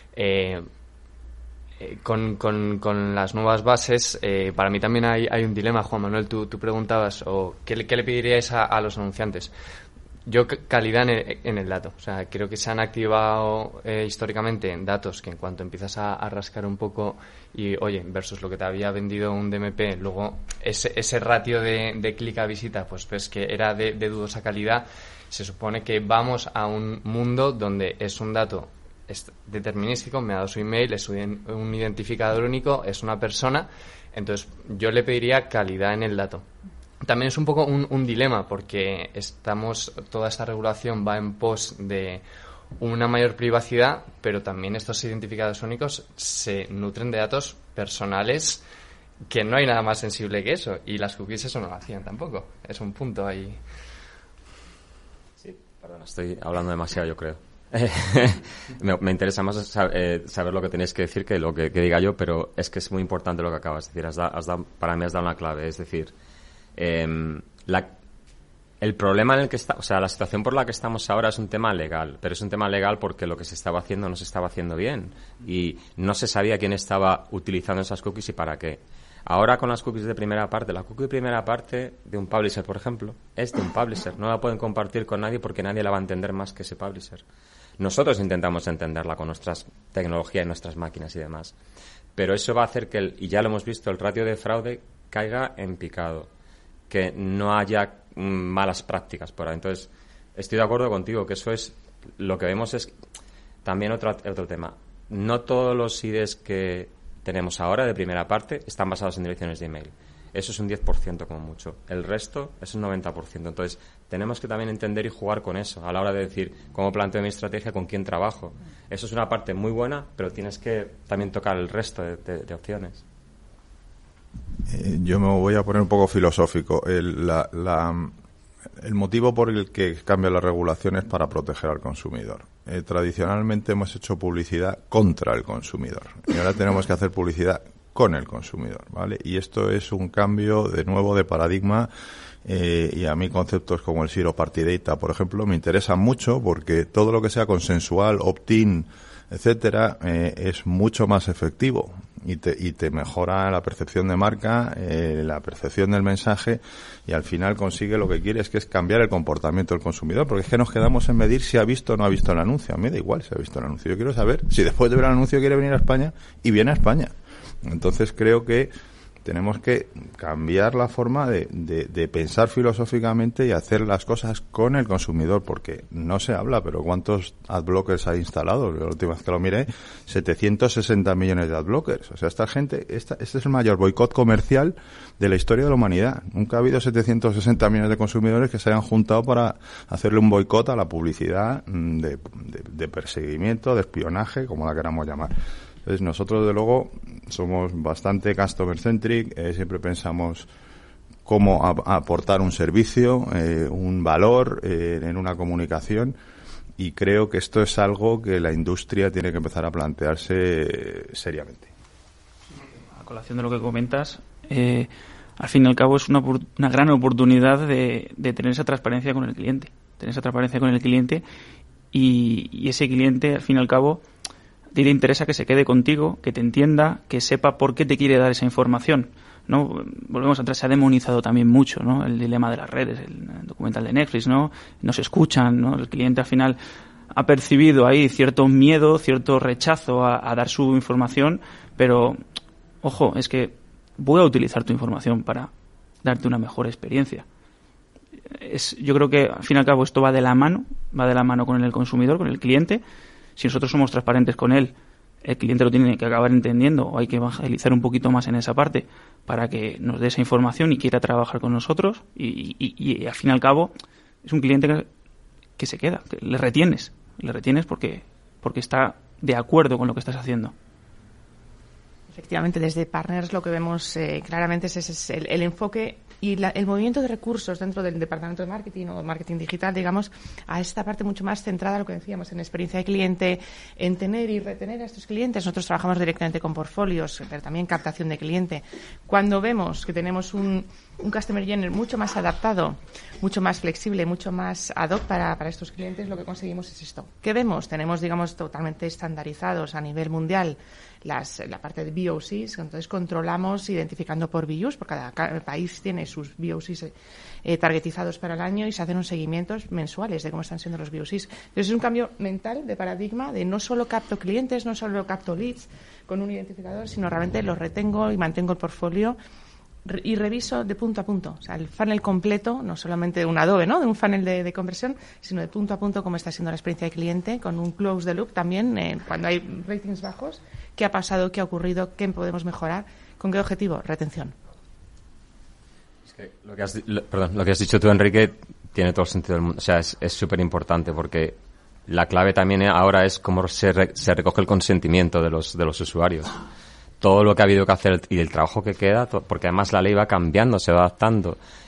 Con las nuevas bases, para mí también hay un dilema. Juan Manuel, tú preguntabas, ¿qué le pediríais a los anunciantes? Yo, calidad en el dato. O sea, creo que se han activado históricamente datos que en cuanto empiezas a rascar un poco y, oye, versus lo que te había vendido un DMP, luego ese ratio de clic a visita, pues ves que era de dudosa calidad. Se supone que vamos a un mundo donde es un dato determinístico, me ha dado su email, es un identificador único, es una persona. Entonces, yo le pediría calidad en el dato. También es un poco un dilema, porque toda esta regulación va en pos de una mayor privacidad, pero también estos identificadores únicos se nutren de datos personales, que no hay nada más sensible que eso, y las cookies eso no lo hacían tampoco. Es un punto ahí. Sí. Perdón, estoy hablando demasiado, yo creo. Me interesa más saber lo que tenéis que decir que lo que diga yo, pero es que es muy importante lo que acabas de decir. Para mí has dado una clave. Es decir, el problema en el que está, o sea, la situación por la que estamos ahora es un tema legal, pero es un tema legal porque lo que se estaba haciendo no se estaba haciendo bien y no se sabía quién estaba utilizando esas cookies y para qué. Ahora con las cookies de primera parte, la cookie de primera parte de un publisher, por ejemplo, es de un publisher. No la pueden compartir con nadie porque nadie la va a entender más que ese publisher. Nosotros intentamos entenderla con nuestras tecnologías y nuestras máquinas y demás. Pero eso va a hacer que, y ya lo hemos visto, el ratio de fraude caiga en picado. Que no haya malas prácticas por ahí. Entonces, estoy de acuerdo contigo que eso es... Lo que vemos es también otro tema. No todos los IDs que tenemos ahora de primera parte están basados en direcciones de email. Eso es un 10% como mucho. El resto es un 90%. Entonces, tenemos que también entender y jugar con eso a la hora de decir cómo planteo mi estrategia, con quién trabajo. Eso es una parte muy buena, pero tienes que también tocar el resto de opciones. Yo me voy a poner un poco filosófico. El motivo por el que cambia la regulación es para proteger al consumidor. Tradicionalmente hemos hecho publicidad contra el consumidor y ahora tenemos que hacer publicidad con el consumidor, ¿vale? Y esto es un cambio de nuevo de paradigma y a mí conceptos como el Zero Party Data, por ejemplo, me interesan mucho porque todo lo que sea consensual, opt-in, etcétera, es mucho más efectivo y te mejora la percepción de marca, la percepción del mensaje y al final consigue lo que quieres, que es cambiar el comportamiento del consumidor, porque es que nos quedamos en medir si ha visto o no ha visto el anuncio. A mí da igual si ha visto el anuncio. Yo quiero saber si después de ver el anuncio quiere venir a España y viene a España. Entonces creo que tenemos que cambiar la forma de pensar filosóficamente y hacer las cosas con el consumidor, porque no se habla, pero ¿cuántos adblockers hay instalados? La última vez que lo miré, 760 millones de adblockers. O sea, esta gente, este es el mayor boicot comercial de la historia de la humanidad. Nunca ha habido 760 millones de consumidores que se hayan juntado para hacerle un boicot a la publicidad de perseguimiento, de espionaje, como la queramos llamar. Entonces nosotros, de luego, somos bastante customer centric, siempre pensamos cómo aportar un servicio, un valor en una comunicación, y creo que esto es algo que la industria tiene que empezar a plantearse seriamente. A colación de lo que comentas, al fin y al cabo es una gran oportunidad de tener esa transparencia con el cliente, y ese cliente, al fin y al cabo, te interesa que se quede contigo, que te entienda, que sepa por qué te quiere dar esa información, ¿no? Volvemos atrás, se ha demonizado también mucho, ¿no? El dilema de las redes, el documental de Netflix, ¿no? No se escuchan, ¿no? El cliente al final ha percibido ahí cierto miedo, cierto rechazo a dar su información, pero, ojo, es que voy a utilizar tu información para darte una mejor experiencia. Yo creo que, al fin y al cabo, esto va de la mano con el consumidor, con el cliente. Si nosotros somos transparentes con él, el cliente lo tiene que acabar entendiendo, o hay que evangelizar un poquito más en esa parte para que nos dé esa información y quiera trabajar con nosotros, y al fin y al cabo es un cliente que se queda, que le retienes porque está de acuerdo con lo que estás haciendo. Efectivamente, desde Partners lo que vemos claramente es el enfoque y el movimiento de recursos dentro del departamento de marketing o marketing digital, digamos, a esta parte mucho más centrada, lo que decíamos, en experiencia de cliente, en tener y retener a estos clientes. Nosotros trabajamos directamente con portfolios, pero también captación de cliente. Cuando vemos que tenemos un customer journey mucho más adaptado, mucho más flexible, mucho más ad hoc para estos clientes, lo que conseguimos es esto. ¿Qué vemos? Tenemos, digamos, totalmente estandarizados a nivel mundial la parte de VOCs, entonces controlamos identificando por BUs, porque cada país tiene sus VOCs targetizados para el año y se hacen unos seguimientos mensuales de cómo están siendo los VOCs. Entonces es un cambio mental de paradigma de no solo capto clientes, no solo capto leads con un identificador, sino realmente los retengo y mantengo el portfolio y reviso de punto a punto, o sea, el funnel completo, no solamente de un Adobe, ¿no?, de un funnel de conversión, sino de punto a punto cómo está siendo la experiencia de cliente, con un close the loop también, cuando hay ratings bajos, qué ha pasado, qué ha ocurrido, qué podemos mejorar, con qué objetivo, retención. Es que lo que has dicho tú, Enrique, tiene todo el sentido del mundo, o sea, es súper importante porque la clave también ahora es cómo se recoge el consentimiento de los usuarios. Todo lo que ha habido que hacer y el trabajo que queda, porque además la ley va cambiando, se va adaptando.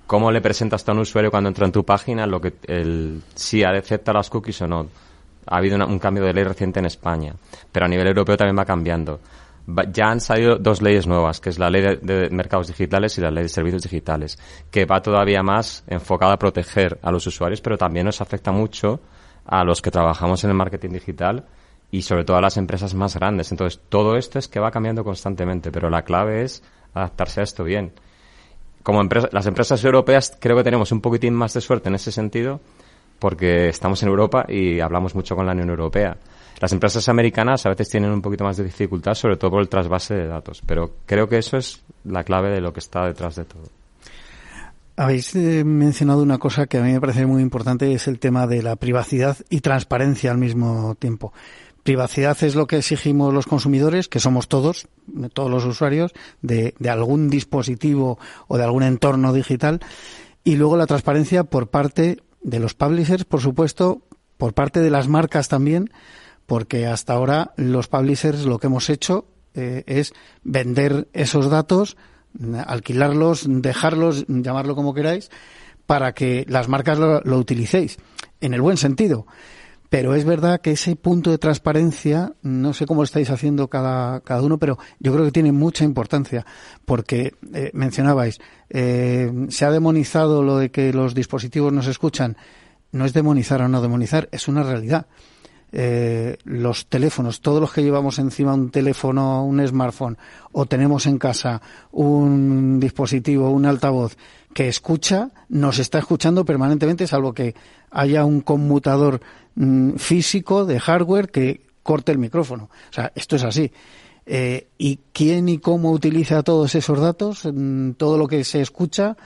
cómo le presentas a un usuario cuando entra en tu página, si acepta las cookies o no. Ha habido un cambio de ley reciente en España, pero a nivel europeo también va cambiando. Ya han salido 2 leyes nuevas, que es la ley de mercados digitales y la ley de servicios digitales, que va todavía más enfocada a proteger a los usuarios, pero también nos afecta mucho a los que trabajamos en el marketing digital y sobre todo a las empresas más grandes. Entonces, todo esto es que va cambiando constantemente, pero la clave es adaptarse a esto bien. Como las empresas europeas creo que tenemos un poquitín más de suerte en ese sentido, porque estamos en Europa y hablamos mucho con la Unión Europea. Las empresas americanas a veces tienen un poquito más de dificultad, sobre todo por el trasvase de datos, pero creo que eso es la clave de lo que está detrás de todo. Habéis mencionado una cosa que a mí me parece muy importante, es el tema de la privacidad y transparencia al mismo tiempo. Privacidad es lo que exigimos los consumidores, que somos todos los usuarios de algún dispositivo o de algún entorno digital, y luego la transparencia por parte de los publishers, por supuesto, por parte de las marcas también, porque hasta ahora los publishers lo que hemos hecho es vender esos datos, alquilarlos, dejarlos, llamarlo como queráis, para que las marcas lo utilicéis, en el buen sentido. Pero es verdad que ese punto de transparencia, no sé cómo lo estáis haciendo cada uno, pero yo creo que tiene mucha importancia, porque mencionabais, se ha demonizado lo de que los dispositivos nos escuchan. No es demonizar o no demonizar, es una realidad. Los teléfonos, todos los que llevamos encima un teléfono, un smartphone, o tenemos en casa un dispositivo, un altavoz que escucha, nos está escuchando permanentemente, salvo que haya un conmutador físico de hardware que corte el micrófono. O sea, esto es así. ¿Y quién y cómo utiliza todos esos datos? Todo lo que se escucha.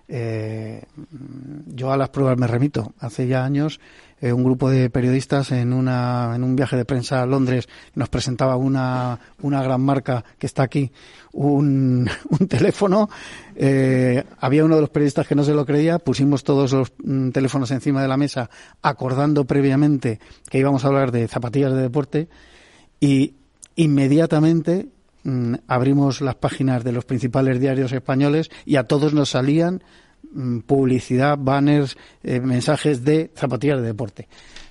Yo a las pruebas me remito. Hace ya años un grupo de periodistas en un viaje de prensa a Londres nos presentaba una gran marca que está aquí, un teléfono. Había uno de los periodistas que no se lo creía, pusimos todos los teléfonos encima de la mesa acordando previamente que íbamos a hablar de zapatillas de deporte, y inmediatamente abrimos las páginas de los principales diarios españoles y a todos nos salían publicidad, banners, mensajes de zapatillas de deporte.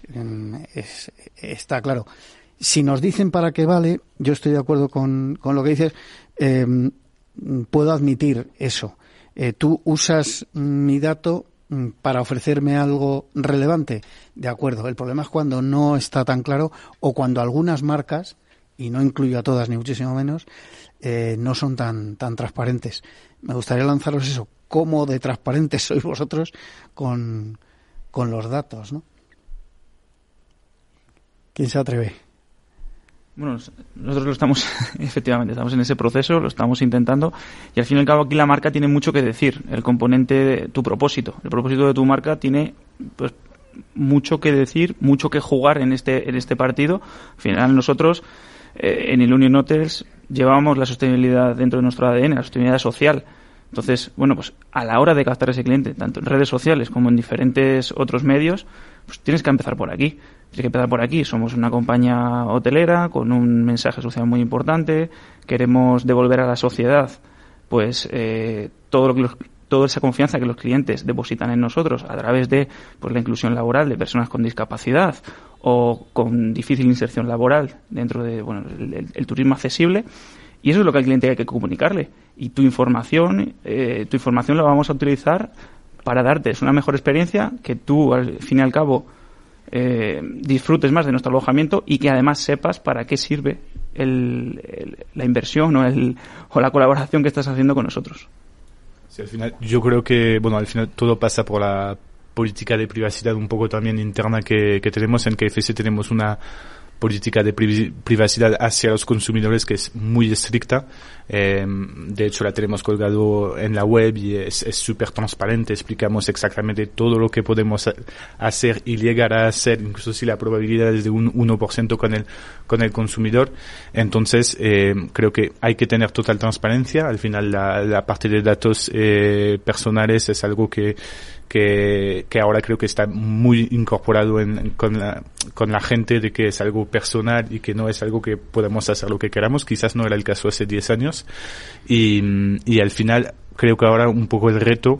Está claro. Si nos dicen para qué vale, yo estoy de acuerdo con lo que dices. Puedo admitir eso. Tú usas mi dato para ofrecerme algo relevante, de acuerdo. El problema es cuando no está tan claro, o cuando algunas marcas, y no incluyo a todas ni muchísimo menos, no son tan transparentes. Me gustaría lanzaros eso. ¿Cómo de transparentes sois vosotros con los datos, ¿no? ¿Quién se atreve? Bueno, nosotros lo estamos, efectivamente, estamos en ese proceso, lo estamos intentando, y al fin y al cabo aquí la marca tiene mucho que decir. El componente de tu propósito, el propósito de tu marca tiene, pues, mucho que decir, mucho que jugar en este partido. Al final nosotros en el Union Hotels llevamos la sostenibilidad dentro de nuestro ADN, la sostenibilidad social. Entonces, bueno, pues a la hora de captar ese cliente, tanto en redes sociales como en diferentes otros medios, pues tienes que empezar por aquí. Tienes que empezar por aquí. Somos una compañía hotelera con un mensaje social muy importante. Queremos devolver a la sociedad, pues, toda esa confianza que los clientes depositan en nosotros a través de, pues, la inclusión laboral de personas con discapacidad o con difícil inserción laboral dentro de, bueno, el turismo accesible. Y eso es lo que al cliente hay que comunicarle. Y tu información la vamos a utilizar para darte una mejor experiencia, que tú, al fin y al cabo, disfrutes más de nuestro alojamiento y que además sepas para qué sirve la inversión o la colaboración que estás haciendo con nosotros. Sí, al final, yo creo que, bueno, al final todo pasa por la política de privacidad un poco también interna que tenemos. En KFC tenemos una política de privacidad hacia los consumidores que es muy estricta. De hecho, la tenemos colgado en la web y es súper transparente. Explicamos exactamente todo lo que podemos hacer y llegar a hacer, incluso si la probabilidad es de un 1% con el consumidor. Entonces, creo que hay que tener total transparencia. Al final, la parte de datos personales es algo que ahora creo que está muy incorporado con la gente, de que es algo personal y que no es algo que podemos hacer lo que queramos. Quizás no era el caso hace 10 años y al final creo que ahora un poco el reto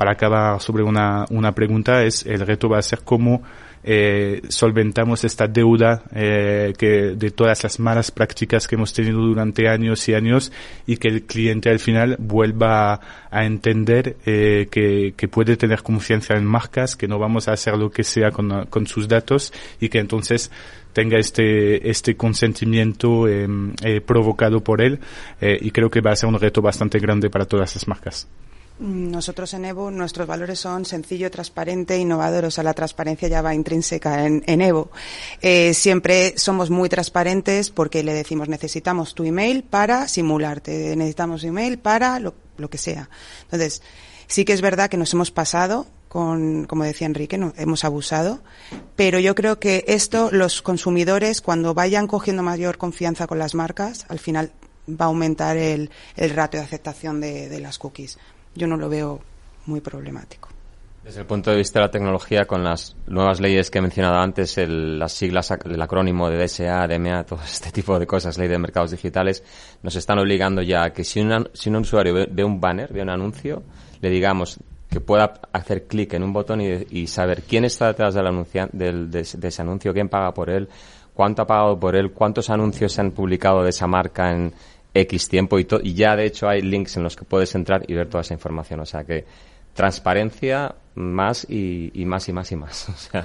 para acabar sobre una pregunta, el reto va a ser cómo solventamos esta deuda que de todas las malas prácticas que hemos tenido durante años y años, y que el cliente al final vuelva a entender que puede tener confianza en marcas, que no vamos a hacer lo que sea con sus datos, y que entonces tenga este consentimiento provocado por él, y creo que va a ser un reto bastante grande para todas las marcas. Nosotros en Evo, nuestros valores son sencillo, transparente, innovador. O sea, la transparencia ya va intrínseca en Evo. Siempre somos muy transparentes porque le decimos, necesitamos tu email para simularte, necesitamos tu email para lo que sea. Entonces, sí que es verdad que nos hemos pasado como decía Enrique, hemos abusado, pero yo creo que esto, los consumidores, cuando vayan cogiendo mayor confianza con las marcas, al final va a aumentar el ratio de aceptación de las cookies. Yo no lo veo muy problemático. Desde el punto de vista de la tecnología, con las nuevas leyes que he mencionado antes, las siglas, el acrónimo de DSA, DMA, todo este tipo de cosas, Ley de Mercados Digitales, nos están obligando ya a que si un usuario ve un banner, ve un anuncio, le digamos que pueda hacer clic en un botón y saber quién está detrás de ese anuncio, quién paga por él, cuánto ha pagado por él, cuántos anuncios se han publicado de esa marca en X tiempo, y ya de hecho hay links en los que puedes entrar y ver toda esa información. O sea que transparencia más y más y más y más. O sea.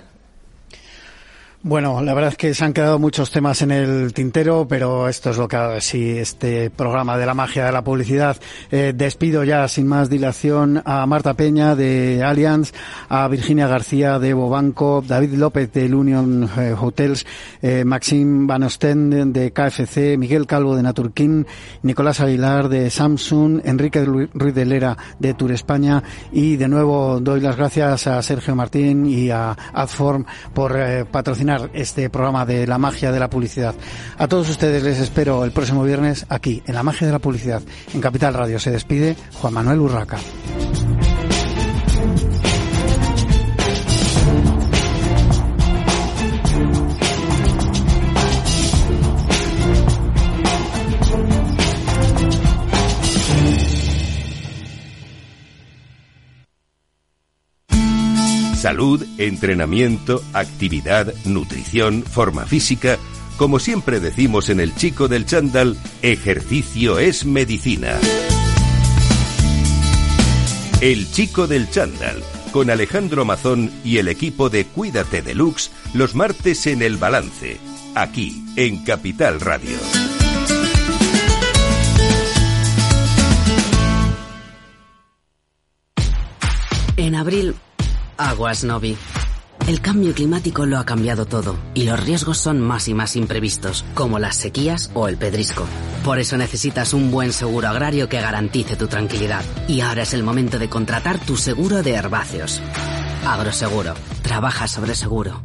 Bueno, la verdad es que se han quedado muchos temas en el tintero, pero esto es lo que sí, este programa de la magia de la publicidad. Despido ya sin más dilación a Marta Peña de Allianz, a Virginia García de Evo Banco, David López del Union Hotels, Maxime Van Osten de KFC, Miguel Calvo de Naturkin, Nicolás Aguilar de Samsung, Enrique Ruiz de Lera de Tour España, y de nuevo doy las gracias a Sergio Martín y a Adform por patrocinar este programa de la magia de la publicidad. A todos ustedes les espero el próximo viernes aquí en La Magia de la Publicidad en Capital Radio. Se despide Juan Manuel Urraca. Salud, entrenamiento, actividad, nutrición, forma física. Como siempre decimos en El Chico del Chándal, ejercicio es medicina. El Chico del Chándal, con Alejandro Mazón y el equipo de Cuídate Deluxe, los martes en El Balance, aquí en Capital Radio. En abril, aguas Novi. El cambio climático lo ha cambiado todo y los riesgos son más y más imprevistos, como las sequías o el pedrisco. Por eso necesitas un buen seguro agrario que garantice tu tranquilidad. Y ahora es el momento de contratar tu seguro de herbáceos. Agroseguro. Trabaja sobre seguro.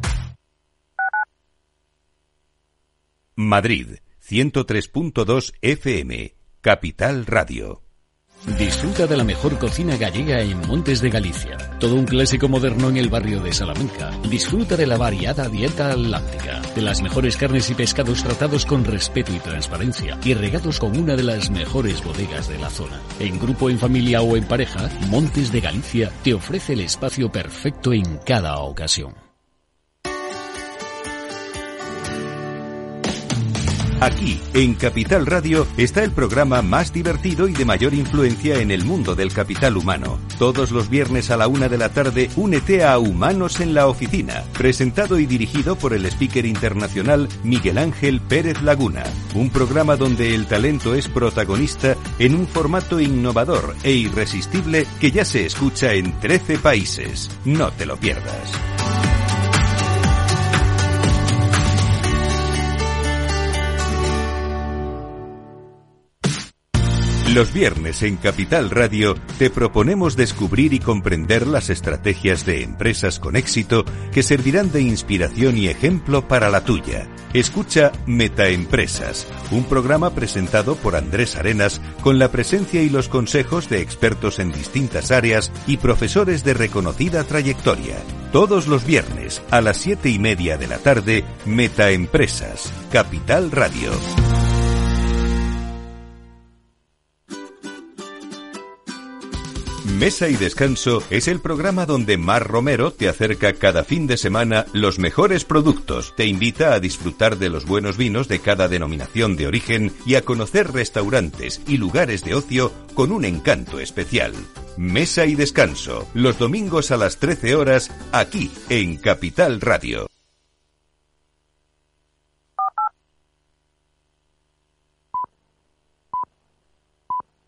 Madrid, 103.2 FM, Capital Radio. Disfruta de la mejor cocina gallega en Montes de Galicia. Todo un clásico moderno en el barrio de Salamanca. Disfruta de la variada dieta atlántica, de las mejores carnes y pescados tratados con respeto y transparencia y regados con una de las mejores bodegas de la zona. En grupo, en familia o en pareja, Montes de Galicia te ofrece el espacio perfecto en cada ocasión. Aquí, en Capital Radio, está el programa más divertido y de mayor influencia en el mundo del capital humano. Todos los viernes a la 1 de la tarde, únete a Humanos en la Oficina, presentado y dirigido por el speaker internacional Miguel Ángel Pérez Laguna. Un programa donde el talento es protagonista en un formato innovador e irresistible que ya se escucha en 13 países. No te lo pierdas. Los viernes en Capital Radio te proponemos descubrir y comprender las estrategias de empresas con éxito que servirán de inspiración y ejemplo para la tuya. Escucha Metaempresas, un programa presentado por Andrés Arenas con la presencia y los consejos de expertos en distintas áreas y profesores de reconocida trayectoria. Todos los viernes a las 7:30 de la tarde, Metaempresas, Capital Radio. Mesa y Descanso es el programa donde Mar Romero te acerca cada fin de semana los mejores productos, te invita a disfrutar de los buenos vinos de cada denominación de origen y a conocer restaurantes y lugares de ocio con un encanto especial. Mesa y Descanso, los domingos a las 13 horas, aquí en Capital Radio.